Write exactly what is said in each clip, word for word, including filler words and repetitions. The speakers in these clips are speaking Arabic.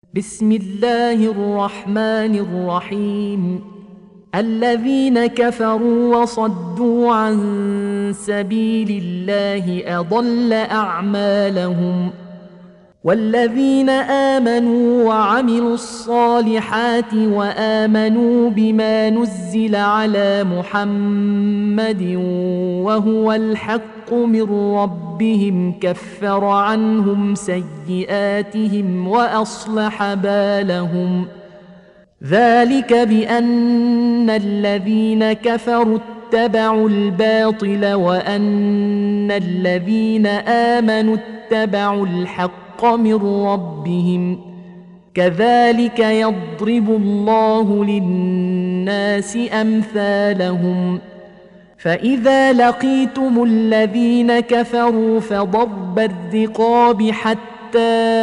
بسم الله الرحمن الرحيم. الذين كفروا وصدوا عن سبيل الله أضل أعمالهم، والذين آمنوا وعملوا الصالحات وآمنوا بما نزل على محمد وهو الحق من ربهم كفر عنهم سيئاتهم وأصلح بالهم. ذلك بأن الذين كفروا اتبعوا الباطل وأن الذين آمنوا اتبعوا الحق من ربهم، كذلك يضرب الله للناس أمثالهم. فإذا لقيتم الذين كفروا فضرب الرقاب حتى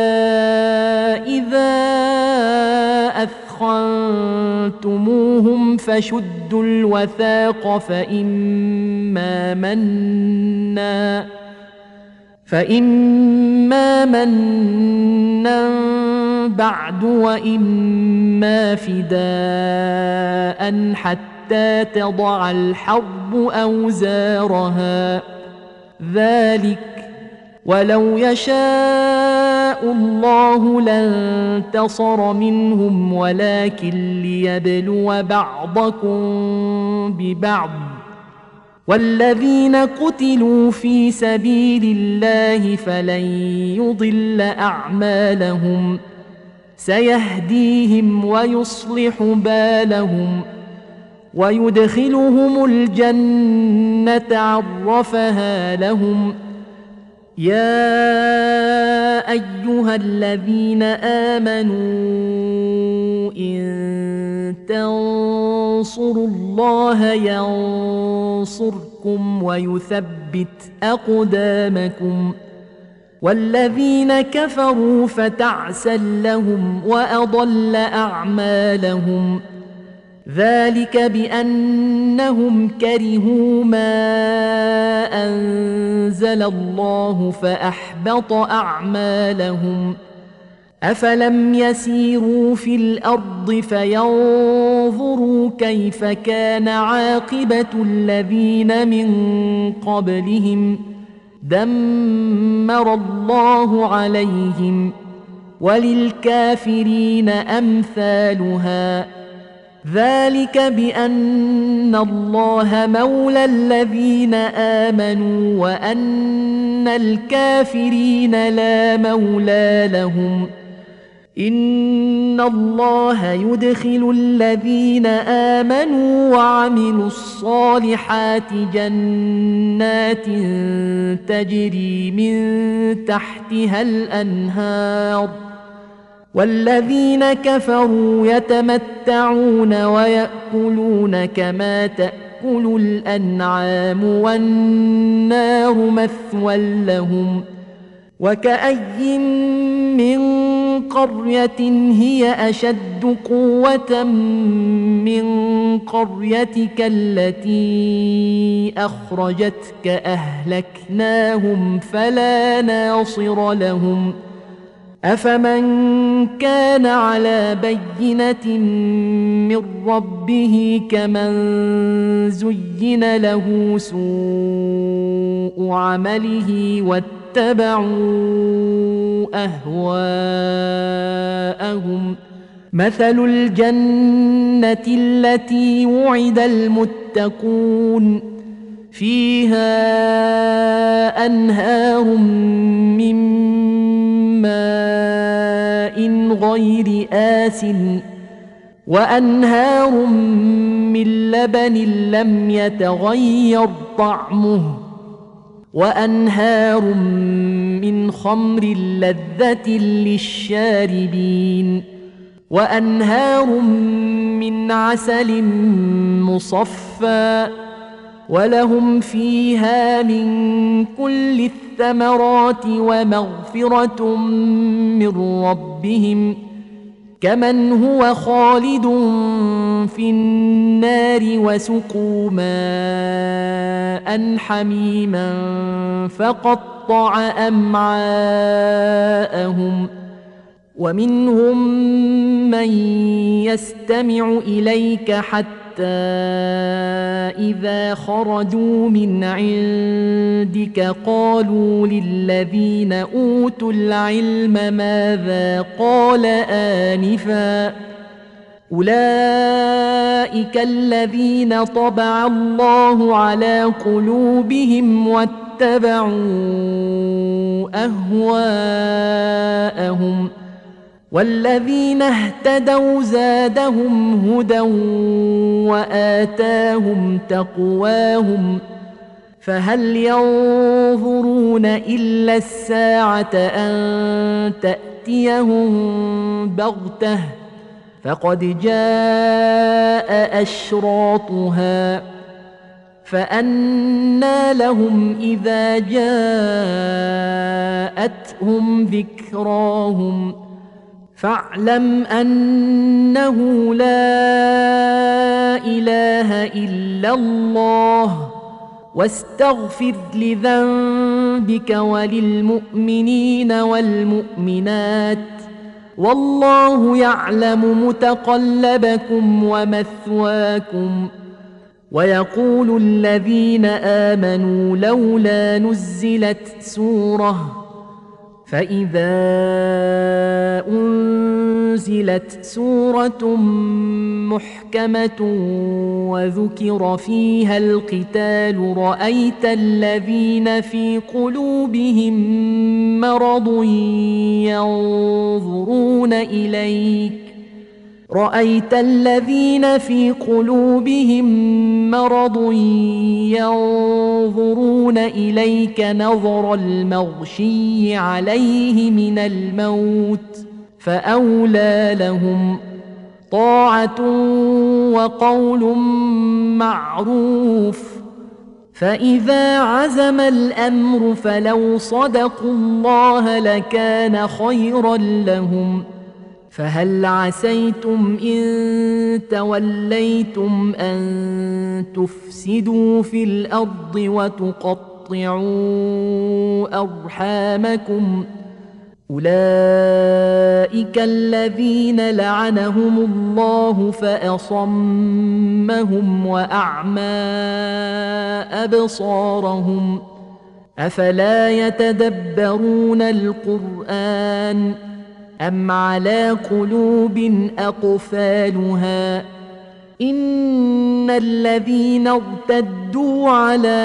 إذا أثخنتموهم فشدوا الوثاق فإما منا فإما منا بعد وإما فداء حتى تضع الحرب أوزارها. ذلك ولو يشاء الله لانتصر منهم ولكن ليبلو بعضكم ببعض، والذين قتلوا في سبيل الله فلن يضل أعمالهم، سيهديهم ويصلح بالهم ويدخلهم الجنة عرفها لهم. يا أيها الذين آمنوا إن تنصروا الله ينصركم ويثبت أقدامكم، والذين كفروا فتعسا لهم وأضل أعمالهم. ذلك بأنهم كرهوا ما أنزل الله فأحبط أعمالهم. أفلم يسيروا في الأرض فينظروا كيف كان عاقبة الذين من قبلهم، دمر الله عليهم وللكافرين أمثالها. ذلك بأن الله مولى الذين آمنوا وأن الكافرين لا مولى لهم. إن الله يدخل الذين آمنوا وعملوا الصالحات جنات تجري من تحتها الأنهار، والذين كفروا يتمتعون ويأكلون كما تأكل الأنعام والنار مثوى لهم. وكأي من قرية هي أشد قوة من قريتك التي أخرجتك أهلكناهم فلا ناصر لهم. أفمن كان على بينة من ربه كمن زين له سوء عمله واتبعوا أهواءهم. مثل الجنة التي وعد المتقون فيها أنهار من ماء غير آسٍ وأنهار من لبن لم يتغير طعمه وأنهار من خمر لذة للشاربين وأنهار من عسل مصفى ولهم فيها من كل الثمرات ومغفرة من ربهم كمن هو خالد في النار وسقوا ماء حميما فقطع أمعاءهم ومنهم من يستمع إليك حتى إذا خرجوا من عندك قالوا للذين أوتوا العلم ماذا قال آنفا أولئك الذين طبع الله على قلوبهم واتبعوا أهواءهم والذين اهتدوا زادهم هدى وآتاهم تقواهم فهل ينظرون إلا الساعة أن تأتيهم بغتة فقد جاء أشراطها فأنى لهم إذا جاءتهم ذكراهم فاعلم أنه لا إله إلا الله واستغفر لذنبك وللمؤمنين والمؤمنات والله يعلم متقلبكم ومثواكم ويقول الذين آمنوا لولا نزلت سورة فإذا أنزلت سورة محكمة وذكر فيها القتال رأيت الذين في قلوبهم مرض ينظرون إليك رأيت الذين في قلوبهم مرض ينظرون إليك نظر المغشي عليه من الموت فأولى لهم طاعة وقول معروف فإذا عزم الأمر فلو صدقوا الله لكان خيرا لهم فهل عسيتم إن توليتم أن تفسدوا في الأرض وتقطعوا أرحامكم أولئك الذين لعنهم الله فأصمهم وأعمى أبصارهم أفلا يتدبرون القرآن أم على قلوب أقفالها إن الذين ارتدوا على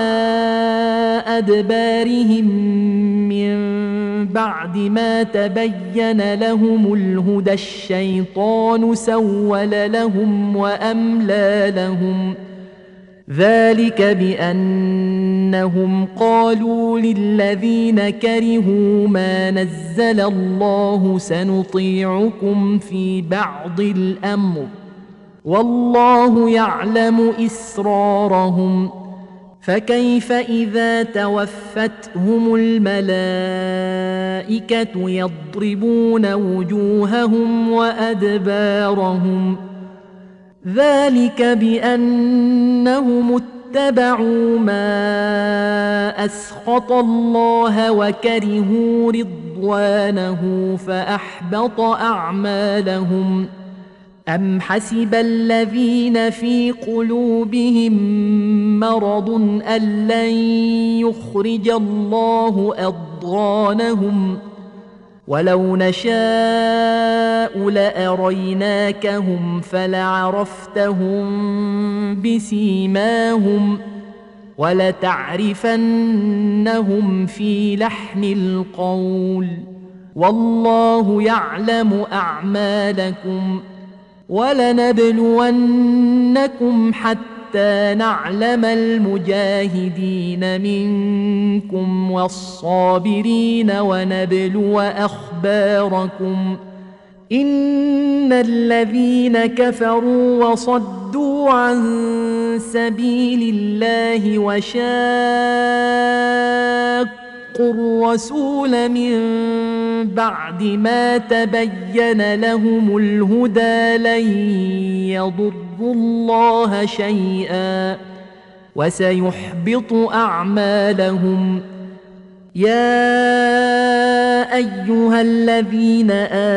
أدبارهم من بعد ما تبين لهم الهدى الشيطان سول لهم وأملى لهم ذلك بأنهم قالوا للذين كرهوا ما نزل الله سنطيعكم في بعض الأمر والله يعلم إسرارهم فكيف إذا توفتهم الملائكة يضربون وجوههم وأدبارهم ذلك بأنهم اتبعوا ما أسخط الله وكرهوا رضوانه فأحبط أعمالهم أم حسب الذين في قلوبهم مرض أن لن يخرج الله أضغانهم ولو نشاء لأريناكهم فلعرفتهم بسيماهم ولتعرفنهم في لحن القول والله يعلم أعمالكم ولنبلونكم حتى نعلم المجاهدين منكم والصابرين ونبلو أخباركم إن الذين كفروا وصدوا عن سبيل الله وشاقوا الرسول من بعد ما تبين لهم الهدى لن يضروا الله شيئا وسيحبط أعمالهم يا أيها الذين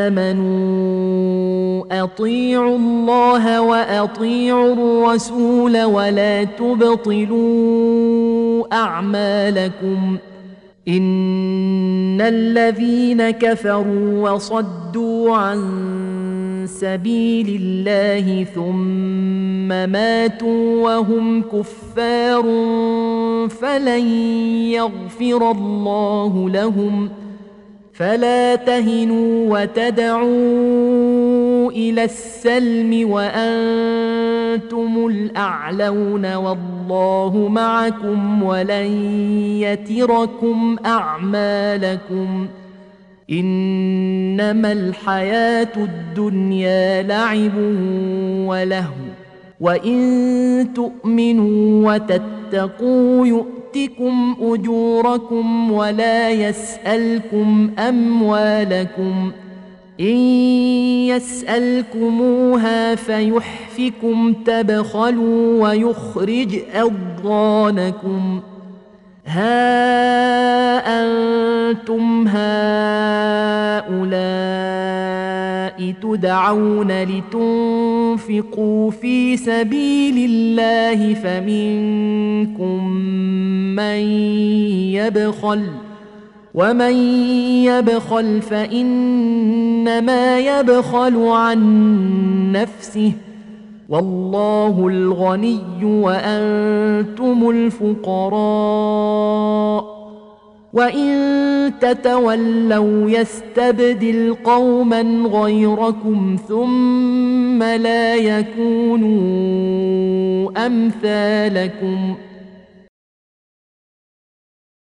آمنوا أطيعوا الله وأطيعوا الرسول ولا تبطلوا أعمالكم إن الذين كفروا وصدوا عن سبيل الله ثم ماتوا وهم كفار فلن يغفر الله لهم فلا تهنوا وتدعوا إلى السلم وأنتم الأعلون والله معكم ولن يتركم أعمالكم إنما الحياة الدنيا لعب ولهو وإن تؤمنوا وتتقوا يؤتكم أجوركم ولا يسألكم أموالكم إن يسألكموها فيحفكم تبخلوا ويخرج أضغانكم ها أنتم هؤلاء تدعون لتنفقوا في سبيل الله فمنكم من يبخل ومن يبخل فإنما يبخل عن نفسه والله الغني وأنتم الفقراء وإن تتولوا يستبدل قوما غيركم ثم لا يكونوا أمثالكم